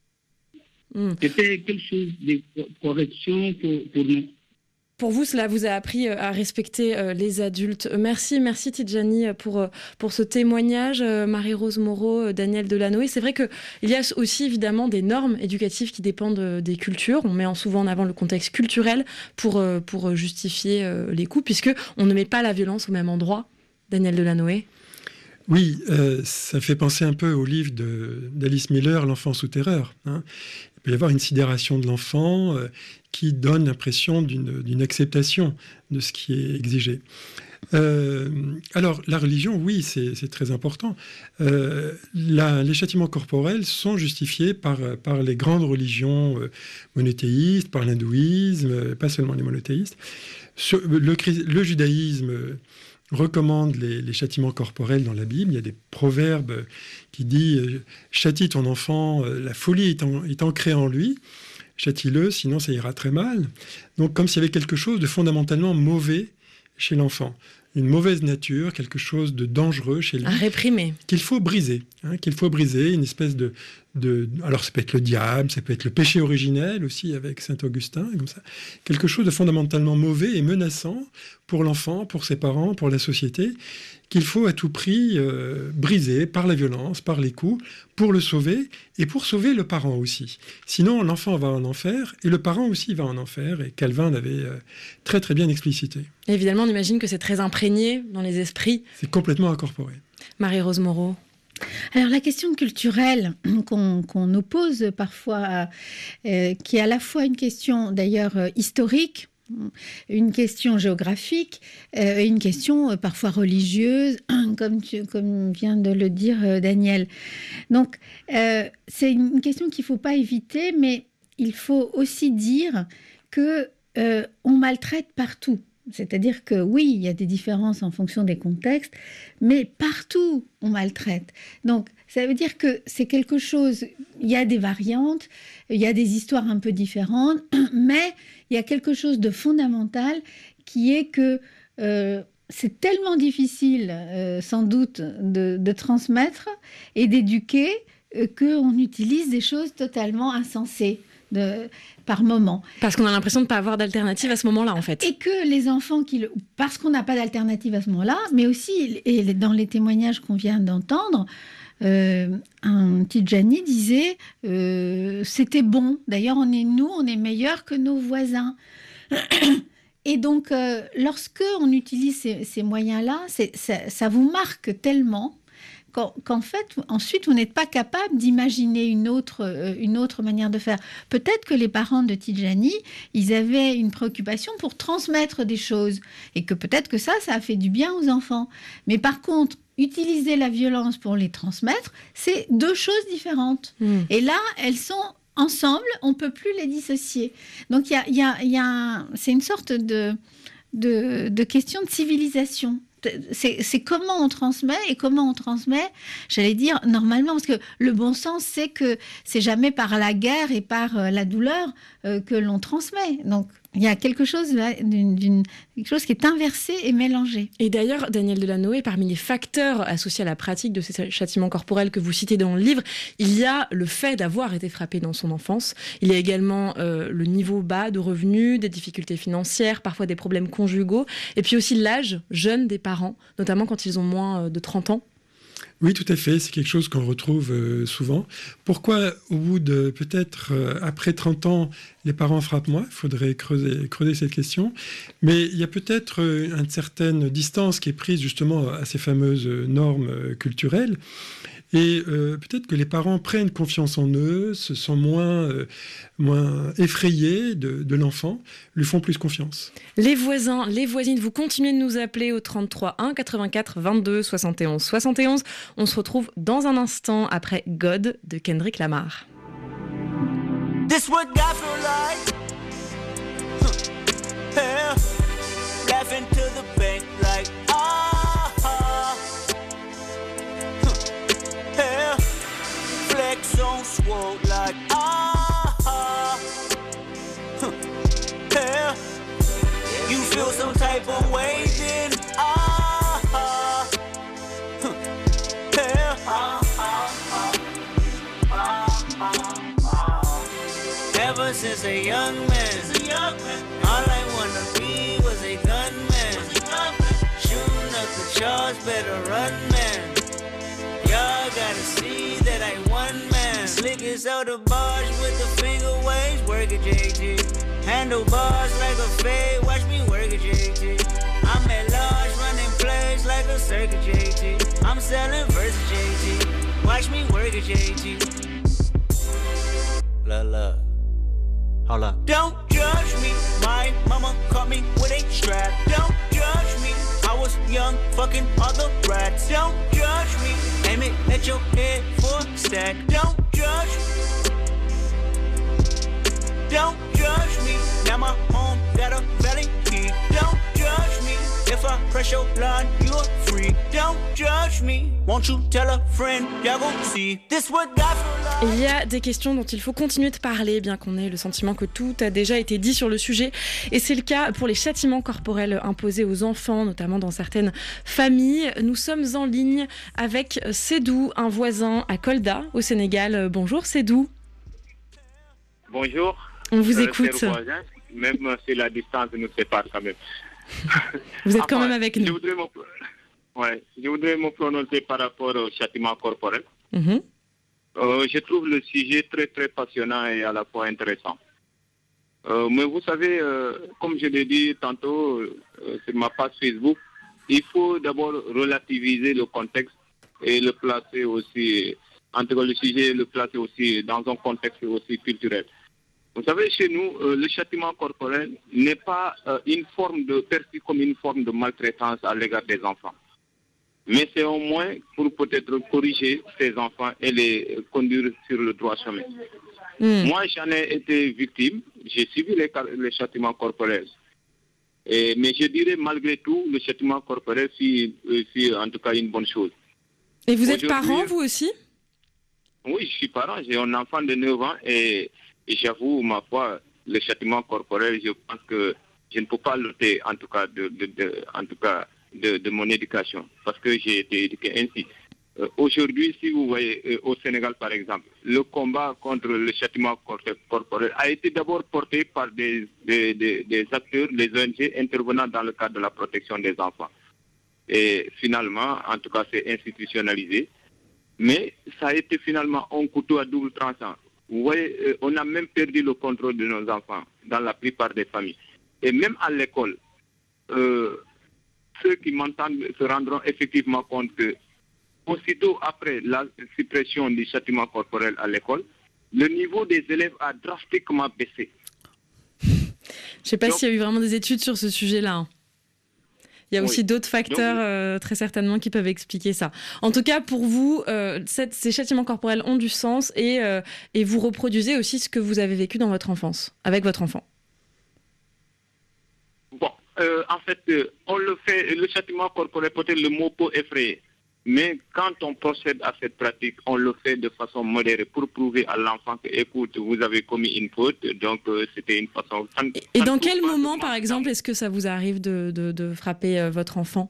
[SPEAKER 4] Mm.
[SPEAKER 17] C'était quelque chose de correction pour, pour nous.
[SPEAKER 4] Pour vous, cela vous a appris euh, à respecter euh, les adultes. Euh, Merci, merci Tidjani euh, pour, euh, pour ce témoignage. Euh, Marie-Rose Moreau, euh, Daniel Delanoë. C'est vrai qu'il y a aussi évidemment des normes éducatives qui dépendent euh, des cultures. On met en- souvent en avant le contexte culturel pour, euh, pour euh, justifier euh, les coups, puisqu'on ne met pas la violence au même endroit. Daniel Delanoë.
[SPEAKER 5] Oui, euh, ça fait penser un peu au livre de- d'Alice Miller, L'enfant sous terreur, hein. Il peut y avoir une sidération de l'enfant euh, qui donne l'impression d'une d'une acceptation de ce qui est exigé. Euh, alors, la religion, oui, c'est c'est très important. Euh, la- les châtiments corporels sont justifiés par, par les grandes religions euh, monothéistes, par l'hindouisme, euh, pas seulement les monothéistes. Sur- le, chris- le judaïsme euh, recommande les, les châtiments corporels dans la Bible. Il y a des proverbes qui disent euh, « Châtie ton enfant, euh, la folie est, en- est ancrée en lui, châtie-le, sinon ça ira très mal. » Donc comme s'il y avait quelque chose de fondamentalement mauvais chez l'enfant. Une mauvaise nature, quelque chose de dangereux chez lui.
[SPEAKER 4] À réprimer.
[SPEAKER 5] Qu'il faut briser. Hein, qu'il faut briser, une espèce de, de... Alors ça peut être le diable, ça peut être le péché originel aussi avec saint Augustin, comme ça. Quelque chose de fondamentalement mauvais et menaçant pour l'enfant, pour ses parents, pour la société, qu'il faut à tout prix euh, briser par la violence, par les coups, pour le sauver et pour sauver le parent aussi. Sinon, l'enfant va en enfer et le parent aussi va en enfer. Et Calvin l'avait euh, très très bien explicité.
[SPEAKER 4] Et évidemment, on imagine que c'est très imprégné dans les esprits.
[SPEAKER 5] C'est complètement incorporé.
[SPEAKER 4] Marie-Rose Moreau.
[SPEAKER 12] Alors la question culturelle qu'on qu'on oppose parfois, euh, qui est à la fois une question d'ailleurs euh, historique, une question géographique, euh, une question euh, parfois religieuse, comme, tu, comme vient de le dire euh, Daniel. Donc euh, c'est une question qu'il ne faut pas éviter, mais il faut aussi dire que euh, on maltraite partout. C'est-à-dire que oui, il y a des différences en fonction des contextes, mais partout on maltraite. Donc ça veut dire que c'est quelque chose, il y a des variantes, il y a des histoires un peu différentes, mais il y a quelque chose de fondamental qui est que euh, c'est tellement difficile euh, sans doute de, de transmettre et d'éduquer euh, qu'on utilise des choses totalement insensées. De, par moment.
[SPEAKER 4] Parce qu'on a l'impression de ne pas avoir d'alternative à ce moment-là, en fait.
[SPEAKER 12] Et que les enfants, qui le, parce qu'on n'a pas d'alternative à ce moment-là, mais aussi, et dans les témoignages qu'on vient d'entendre, euh, un petit Gianni disait euh, c'était bon. D'ailleurs, on est nous, on est meilleurs que nos voisins. Et donc, euh, lorsque on utilise ces, ces moyens-là, c'est, ça, ça vous marque tellement Qu'en, qu'en fait, ensuite, vous n'êtes pas capable d'imaginer une autre, euh, une autre manière de faire. Peut-être que les parents de Tidjani, ils avaient une préoccupation pour transmettre des choses et que peut-être que ça, ça a fait du bien aux enfants. Mais par contre, utiliser la violence pour les transmettre, c'est deux choses différentes. Mmh. Et là, elles sont ensemble, on ne peut plus les dissocier. Donc, y a, y a, y a un, c'est une sorte de, de, de question de civilisation. C'est, c'est comment on transmet et comment on transmet, j'allais dire, normalement, parce que le bon sens, c'est que c'est jamais par la guerre et par euh, la douleur euh, que l'on transmet. Donc, il y a quelque chose, là, d'une, d'une, quelque chose qui est inversé et mélangé.
[SPEAKER 4] Et d'ailleurs, Daniel Delanoë, parmi les facteurs associés à la pratique de ces châtiments corporels que vous citez dans le livre, il y a le fait d'avoir été frappé dans son enfance. Il y a également euh, le niveau bas de revenus, des difficultés financières, parfois des problèmes conjugaux, et puis aussi l'âge jeune des parents, notamment quand ils ont moins de trente ans.
[SPEAKER 5] Oui, tout à fait. C'est quelque chose qu'on retrouve euh, souvent. Pourquoi, au bout de peut-être euh, après trente ans, les parents frappent moins ? Il faudrait creuser, creuser cette question. Mais il y a peut-être euh, une certaine distance qui est prise justement à ces fameuses normes euh, culturelles. Et euh, peut-être que les parents prennent confiance en eux, se sont moins, euh, moins effrayés de, de l'enfant, lui font plus confiance.
[SPEAKER 4] Les voisins, les voisines, vous continuez de nous appeler au trente-trois un quatre-vingt-quatre vingt-deux soixante et onze soixante et onze. On se retrouve dans un instant après God de Kendrick Lamar.
[SPEAKER 18] This what God feel like. Huh. Yeah. Laughing to the bank like ah. ah. Huh. Yeah. Flex on swole like ah. ah. Huh. Yeah. You feel some type of way then ah. ah. Huh. Yeah. ah, ah, ah. Ah, ah. Ever since a young man, all I wanna be was a gunman. Shooting up the charge, better run, man. Y'all gotta see that I one man. Slick as out the barge with the finger waves, work at J T. Handlebars like a fade, watch me work at J T. I'm at large, running plays like a circuit J T. I'm selling versus J T. Watch me work at J T. La la. Hold up. Don't judge me, my mama caught me with a strap. Don't judge me, I was young, fucking other rats. Don't judge me, aim it at your head for a stack. Don't judge me, don't judge me. Now my home got a valley key. Don't judge me, if I press your line, you're free. Don't judge me, won't you tell a friend, y'all gon' see. This what God feel like.
[SPEAKER 4] Il y a des questions dont il faut continuer de parler, bien qu'on ait le sentiment que tout a déjà été dit sur le sujet. Et c'est le cas pour les châtiments corporels imposés aux enfants, notamment dans certaines familles. Nous sommes en ligne avec Sédou, un voisin à Kolda, au Sénégal. Bonjour Sédou.
[SPEAKER 19] Bonjour.
[SPEAKER 4] On vous
[SPEAKER 19] euh,
[SPEAKER 4] écoute.
[SPEAKER 19] Voisin, même si la distance nous sépare quand même.
[SPEAKER 4] Vous êtes
[SPEAKER 19] enfin,
[SPEAKER 4] quand même avec nous.
[SPEAKER 19] Je voudrais, me... ouais, je voudrais me prononcer par rapport au châtiment corporel.
[SPEAKER 4] Mm-hmm.
[SPEAKER 19] Euh, je trouve le sujet très très passionnant et à la fois intéressant. Euh, mais vous savez, euh, comme je l'ai dit tantôt euh, sur ma page Facebook, il faut d'abord relativiser le contexte et le placer aussi, en tout cas le sujet, le placer aussi dans un contexte aussi culturel. Vous savez, chez nous, euh, le châtiment corporel n'est pas euh, une forme de, perçu comme une forme de maltraitance à l'égard des enfants. Mais c'est au moins pour peut-être corriger ces enfants et les conduire sur le droit chemin. Mmh. Moi, j'en ai été victime, j'ai subi les, les châtiments corporels. Et, mais je dirais malgré tout, le châtiment corporel, c'est en tout cas une bonne chose.
[SPEAKER 4] Et vous êtes parent, vous aussi?
[SPEAKER 19] Oui, je suis parent, j'ai un enfant de neuf ans et, et j'avoue, ma foi, le châtiment corporel, je pense que je ne peux pas lutter, en tout cas, de, de, de, en tout cas, de, de mon éducation, parce que j'ai été éduqué ainsi. Euh, Aujourd'hui, si vous voyez euh, au Sénégal, par exemple, le combat contre le châtiment corporel a été d'abord porté par des, des, des, des acteurs, des O N G intervenant dans le cadre de la protection des enfants. Et finalement, en tout cas, c'est institutionnalisé. Mais ça a été finalement un couteau à double tranchant. Vous voyez, euh, on a même perdu le contrôle de nos enfants dans la plupart des familles. Et même à l'école, euh, ceux qui m'entendent se rendront effectivement compte que aussitôt après la suppression du châtiment corporel à l'école, le niveau des élèves a drastiquement baissé.
[SPEAKER 4] Je ne sais pas s'il y a eu vraiment des études sur ce sujet-là. Hein. Il y a oui. aussi d'autres facteurs, Donc, euh, très certainement, qui peuvent expliquer ça. En tout cas, pour vous, euh, cette, ces châtiments corporels ont du sens et, euh, et vous reproduisez aussi ce que vous avez vécu dans votre enfance, avec votre enfant.
[SPEAKER 19] Bon, euh, en fait, euh, on le fait, le châtiment corporel, peut-être le mot peut effrayer. Mais quand on procède à cette pratique, on le fait de façon modérée pour prouver à l'enfant que, écoute, vous avez commis une faute, donc euh, c'était une façon...
[SPEAKER 4] Et dans quel moment, par exemple, est-ce que ça vous arrive de, de, de frapper euh, votre enfant?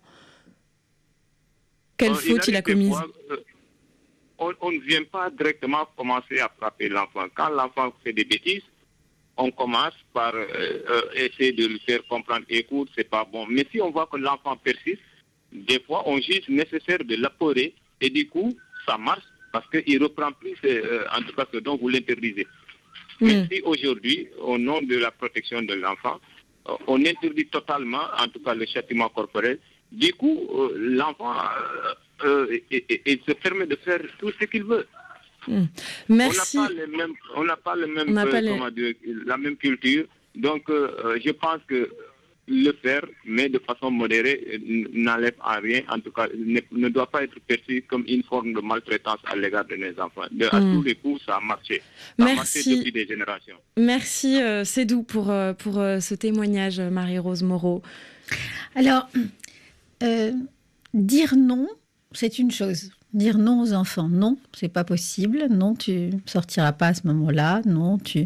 [SPEAKER 4] Quelle euh, faute il, il a commise?
[SPEAKER 19] fois, euh, on, on ne vient pas directement commencer à frapper l'enfant. Quand l'enfant fait des bêtises, on commence par euh, euh, essayer de lui faire comprendre, écoute, c'est pas bon. Mais si on voit que l'enfant persiste, des fois, on juge nécessaire de l'apporer et du coup, ça marche parce qu'il ne reprend plus, euh, en tout cas, ce dont vous l'interdisez. Mmh. Mais si aujourd'hui, au nom de la protection de l'enfant, euh, on interdit totalement, en tout cas, le châtiment corporel, du coup, euh, l'enfant euh, euh, et, et, et se permet de faire tout ce qu'il veut.
[SPEAKER 4] Mmh. Merci.
[SPEAKER 19] On n'a pas, le même, euh,
[SPEAKER 4] les...
[SPEAKER 19] comment dire, la même culture. Donc, euh, je pense que le faire, mais de façon modérée, n'enlève à rien, en tout cas, ne, ne doit pas être perçu comme une forme de maltraitance à l'égard de nos enfants. De, à mmh. tous les coups, ça a marché. Ça
[SPEAKER 4] Merci.
[SPEAKER 19] a marché depuis des générations.
[SPEAKER 4] Merci, euh, Sédou, pour, euh, pour euh, ce témoignage, Marie-Rose Moreau.
[SPEAKER 12] Alors, euh, dire non, c'est une chose. Dire non aux enfants, non, c'est pas possible. Non, tu ne sortiras pas à ce moment-là. Non, tu...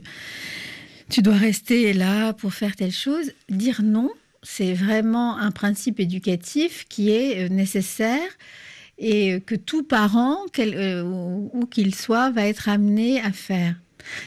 [SPEAKER 12] Tu dois rester là pour faire telle chose. Dire non, c'est vraiment un principe éducatif qui est nécessaire et que tout parent, quel, euh, où qu'il soit, va être amené à faire.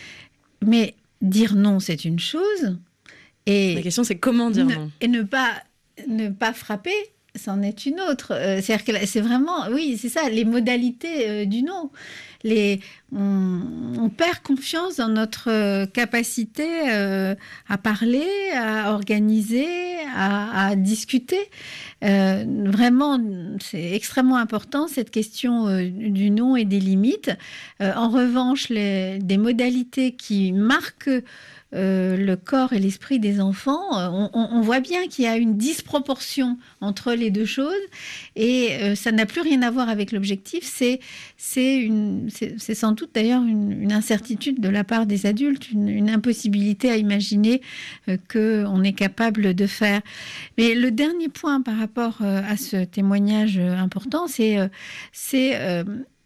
[SPEAKER 12] Mais dire non, c'est une chose. Et
[SPEAKER 4] la question, c'est comment dire
[SPEAKER 12] ne,
[SPEAKER 4] non.
[SPEAKER 12] Et ne pas, ne pas frapper, c'en est une autre. Euh, c'est-à-dire que c'est vraiment, oui, c'est ça, les modalités euh, du non. Les, on, on perd confiance dans notre capacité euh, à parler, à organiser, à, à discuter. Euh, vraiment, c'est extrêmement important, cette question euh, du non et des limites. Euh, en revanche, les, des modalités qui marquent Euh, le corps et l'esprit des enfants, on, on, on voit bien qu'il y a une disproportion entre les deux choses et euh, ça n'a plus rien à voir avec l'objectif. C'est, c'est, une, c'est, c'est sans doute d'ailleurs une, une incertitude de la part des adultes, une, une impossibilité à imaginer euh, qu'on est capable de faire. Mais le dernier point par rapport euh, à ce témoignage important, c'est... Euh, c'est euh,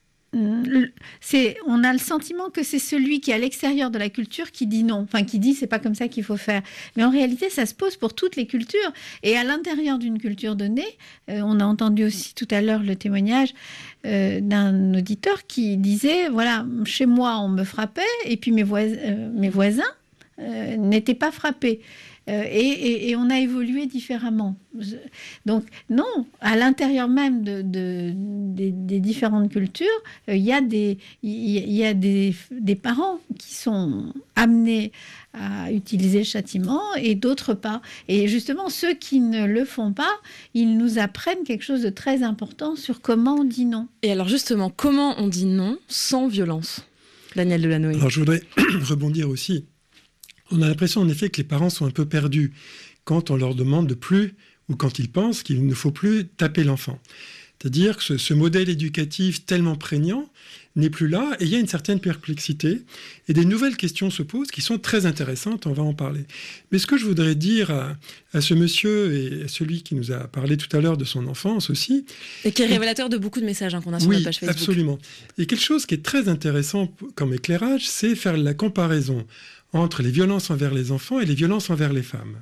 [SPEAKER 12] C'est, on a le sentiment que c'est celui qui est à l'extérieur de la culture qui dit non, enfin qui dit c'est pas comme ça qu'il faut faire. Mais en réalité, ça se pose pour toutes les cultures. Et à l'intérieur d'une culture donnée, euh, on a entendu aussi tout à l'heure le témoignage euh, d'un auditeur qui disait voilà, chez moi on me frappait et puis mes voisins, euh, mes voisins euh, n'étaient pas frappés. Euh, et, et, et on a évolué différemment. Donc non, à l'intérieur même de, de, des, des différentes cultures, il euh, y a, des, y, y a des, des parents qui sont amenés à utiliser le châtiment et d'autres pas. Et justement, ceux qui ne le font pas, ils nous apprennent quelque chose de très important sur comment on dit non.
[SPEAKER 4] Et alors justement, comment on dit non sans violence ? Daniel Delanoë.
[SPEAKER 5] Alors je voudrais rebondir aussi. On a l'impression en effet que les parents sont un peu perdus quand on leur demande de plus, ou quand ils pensent qu'il ne faut plus taper l'enfant. C'est-à-dire que ce, ce modèle éducatif tellement prégnant n'est plus là, et il y a une certaine perplexité, et des nouvelles questions se posent qui sont très intéressantes, on va en parler. Mais ce que je voudrais dire à, à ce monsieur et à celui qui nous a parlé tout à l'heure de son enfance aussi...
[SPEAKER 4] Et qui est révélateur de beaucoup de messages hein, qu'on a sur
[SPEAKER 5] oui,
[SPEAKER 4] notre page Facebook.
[SPEAKER 5] Absolument. Et quelque chose qui est très intéressant comme éclairage, c'est faire la comparaison entre les violences envers les enfants et les violences envers les femmes.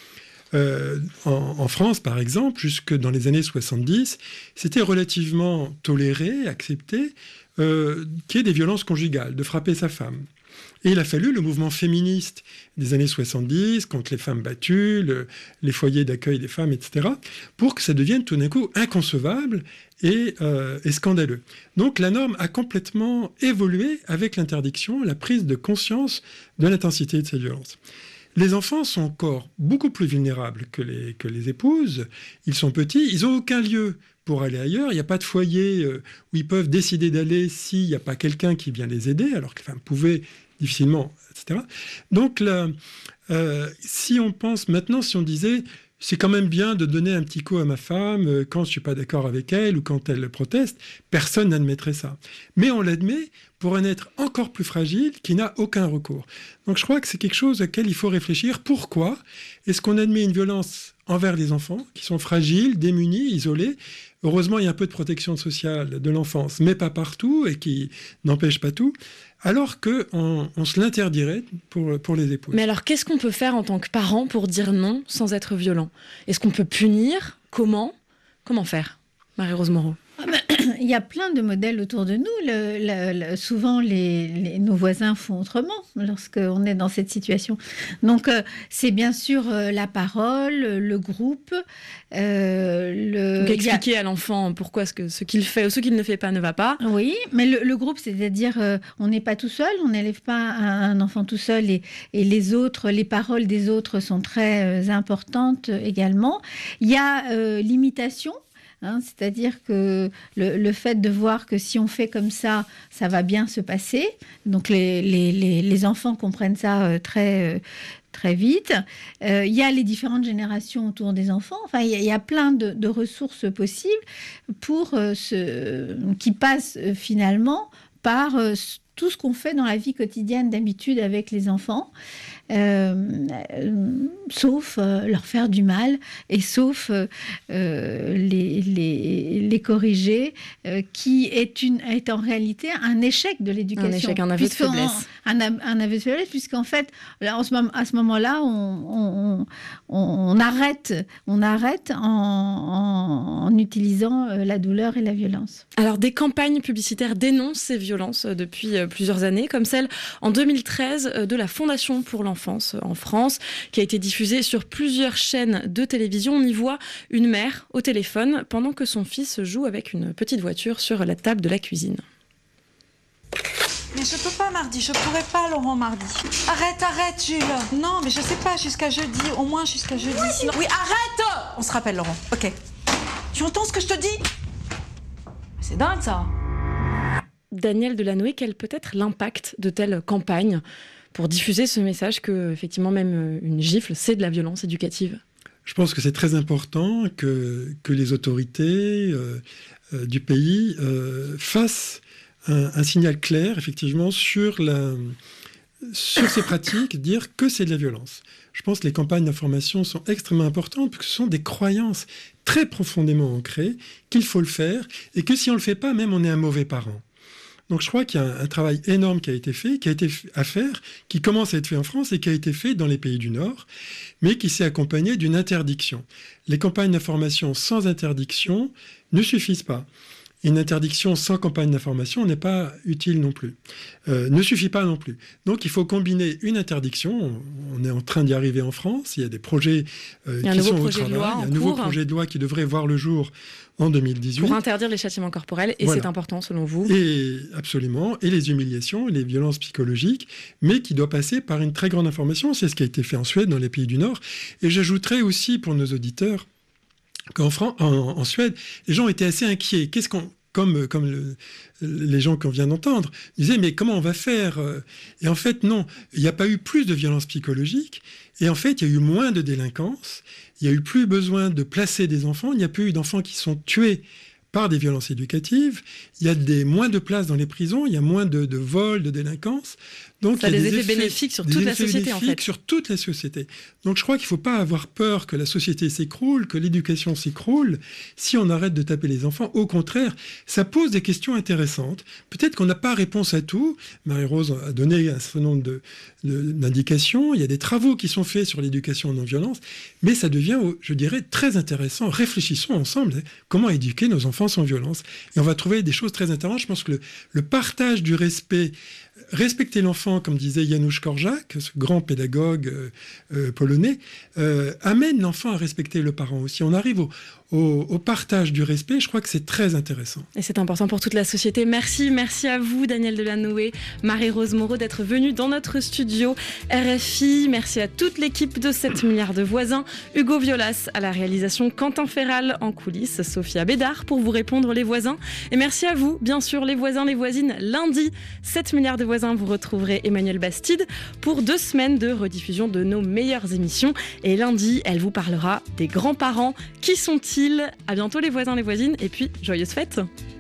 [SPEAKER 5] Euh, en, en France, par exemple, jusque dans les années soixante-dix, c'était relativement toléré, accepté, euh, qu'il y ait des violences conjugales, de frapper sa femme. Et il a fallu le mouvement féministe des années soixante-dix, contre les femmes battues, le, les foyers d'accueil des femmes, et cetera, pour que ça devienne tout d'un coup inconcevable et, euh, et scandaleux. Donc la norme a complètement évolué avec l'interdiction, la prise de conscience de l'intensité de ces violences. Les enfants sont encore beaucoup plus vulnérables que les, que les épouses. Ils sont petits, ils n'ont aucun lieu pour aller ailleurs. Il n'y a pas de foyer où ils peuvent décider d'aller s'il n'y a pas quelqu'un qui vient les aider, alors que les femmes pouvaient difficilement, et cetera. Donc, là, euh, si on pense maintenant, si on disait, c'est quand même bien de donner un petit coup à ma femme quand je ne suis pas d'accord avec elle ou quand elle proteste, personne n'admettrait ça. Mais on l'admet pour un être encore plus fragile qui n'a aucun recours. Donc je crois que c'est quelque chose auquel il faut réfléchir. Pourquoi est-ce qu'on admet une violence envers les enfants qui sont fragiles, démunis, isolés ? Heureusement, il y a un peu de protection sociale de l'enfance, mais pas partout et qui n'empêche pas tout, alors qu'on on se l'interdirait pour, pour les épouses.
[SPEAKER 4] Mais alors, qu'est-ce qu'on peut faire en tant que parent pour dire non sans être violent ? Est-ce qu'on peut punir ? Comment ? Comment faire ? Marie-Rose Moreau.
[SPEAKER 12] Il y a plein de modèles autour de nous. Le, le, le, souvent, les, les, nos voisins font autrement lorsqu'on est dans cette situation. Donc, euh, c'est bien sûr euh, la parole, le groupe. Euh, le...
[SPEAKER 4] Donc, expliquer a... à l'enfant pourquoi ce, que, ce qu'il fait ou ce qu'il ne fait pas ne va pas.
[SPEAKER 12] Oui, mais le, le groupe, c'est-à-dire euh, on n'est pas tout seul, on n'élève pas un, un enfant tout seul et, et les autres, les paroles des autres sont très euh, importantes également. Il y a euh, l'imitation. Hein, c'est-à-dire que le, le fait de voir que si on fait comme ça, ça va bien se passer. Donc les, les, les, les enfants comprennent ça euh, très, euh, très vite. Euh, il y a les différentes générations autour des enfants. Enfin, il y a, il y a plein de, de ressources possibles pour, euh, ce, qui passent euh, finalement par euh, tout ce qu'on fait dans la vie quotidienne d'habitude avec les enfants. Euh, euh, sauf euh, leur faire du mal et sauf euh, les, les, les corriger, euh, qui est, une, est en réalité un échec de l'éducation.
[SPEAKER 4] Un échec, un aveu de faiblesse.
[SPEAKER 12] Un, un aveu de faiblesse, puisqu'en fait, là, en ce moment, à ce moment-là, on, on, on, on arrête, on arrête en, en, en utilisant la douleur et la violence.
[SPEAKER 4] Alors, des campagnes publicitaires dénoncent ces violences depuis plusieurs années, comme celle en deux mille treize de la Fondation pour l'enfance en France, qui a été diffusée sur plusieurs chaînes de télévision. On y voit une mère au téléphone pendant que son fils joue avec une petite voiture sur la table de la cuisine.
[SPEAKER 20] Mais je peux pas mardi, je pourrais pas Laurent mardi. Arrête, arrête Jules. Non, mais je sais pas, jusqu'à jeudi, au moins jusqu'à jeudi. Oui, sinon... oui, arrête. On se rappelle Laurent, ok. Tu entends ce que je te dis? C'est dingue ça.
[SPEAKER 4] Daniel Delanoë, quel peut être l'impact de telles campagnes pour diffuser ce message que, effectivement, même une gifle, c'est de la violence éducative?
[SPEAKER 5] Je pense que c'est très important que, que les autorités euh, euh, du pays euh, fassent un, un signal clair, effectivement, sur, la, sur ces pratiques, dire que c'est de la violence. Je pense que les campagnes d'information sont extrêmement importantes, parce que ce sont des croyances très profondément ancrées, qu'il faut le faire, et que si on ne le fait pas, même on est un mauvais parent. Donc je crois qu'il y a un, un travail énorme qui a été fait, qui a été à faire, qui commence à être fait en France et qui a été fait dans les pays du Nord, mais qui s'est accompagné d'une interdiction. Les campagnes d'information sans interdiction ne suffisent pas. Une interdiction sans campagne d'information n'est pas utile non plus, euh, ne suffit pas non plus. Donc il faut combiner une interdiction, on est en train d'y arriver en France, il y a des projets euh, qui sont au travail, il y a un nouveau projet de loi qui devrait voir le jour en deux mille dix-huit.
[SPEAKER 4] Pour interdire les châtiments corporels, et voilà. C'est important selon vous.
[SPEAKER 5] Et absolument, et les humiliations, les violences psychologiques, mais qui doit passer par une très grande information, c'est ce qui a été fait en Suède, dans les pays du Nord. Et j'ajouterais aussi pour nos auditeurs qu'en Fran- en, en Suède, les gens étaient assez inquiets. Qu'est-ce qu'on, comme, comme le, les gens qu'on vient d'entendre, disaient mais comment on va faire ? Et en fait non, il n'y a pas eu plus de violences psychologiques, et en fait il y a eu moins de délinquance, il n'y a eu plus besoin de placer des enfants, il n'y a plus eu d'enfants qui sont tués par des violences éducatives, il y a des, moins de places dans les prisons, il y a moins de, de vols, de délinquance. Donc,
[SPEAKER 4] ça a
[SPEAKER 5] il y a
[SPEAKER 4] des,
[SPEAKER 5] des
[SPEAKER 4] effets,
[SPEAKER 5] effets
[SPEAKER 4] bénéfiques sur toute la société, en fait.
[SPEAKER 5] Sur toute la société. Donc, je crois qu'il ne faut pas avoir peur que la société s'écroule, que l'éducation s'écroule, si on arrête de taper les enfants. Au contraire, ça pose des questions intéressantes. Peut-être qu'on n'a pas réponse à tout. Marie-Rose a donné un certain nombre de, de, d'indications. Il y a des travaux qui sont faits sur l'éducation non-violence. Mais ça devient, je dirais, très intéressant. Réfléchissons ensemble. Comment éduquer nos enfants sans violence. Et on va trouver des choses très intéressantes. Je pense que le, le partage du respect, respecter l'enfant, comme disait Janusz Korczak, ce grand pédagogue euh, euh, polonais, euh, amène l'enfant à respecter le parent aussi. On arrive au, au, au partage du respect, je crois que c'est très intéressant.
[SPEAKER 4] Et c'est important pour toute la société. Merci, merci à vous, Daniel Delanoë, Marie-Rose Moreau, d'être venus dans notre studio R F I. Merci à toute l'équipe de sept milliards de voisins. Hugo Violas à la réalisation, Quentin Ferral en coulisses, Sophia Bédard pour vous répondre les voisins. Et merci à vous, bien sûr, les voisins, les voisines. Lundi, sept milliards de voisins, vous retrouverez Emmanuel Bastide pour deux semaines de rediffusion de nos meilleures émissions. Et lundi, elle vous parlera des grands-parents. Qui sont-ils ? À bientôt les voisins, les voisines, et puis joyeuses fêtes.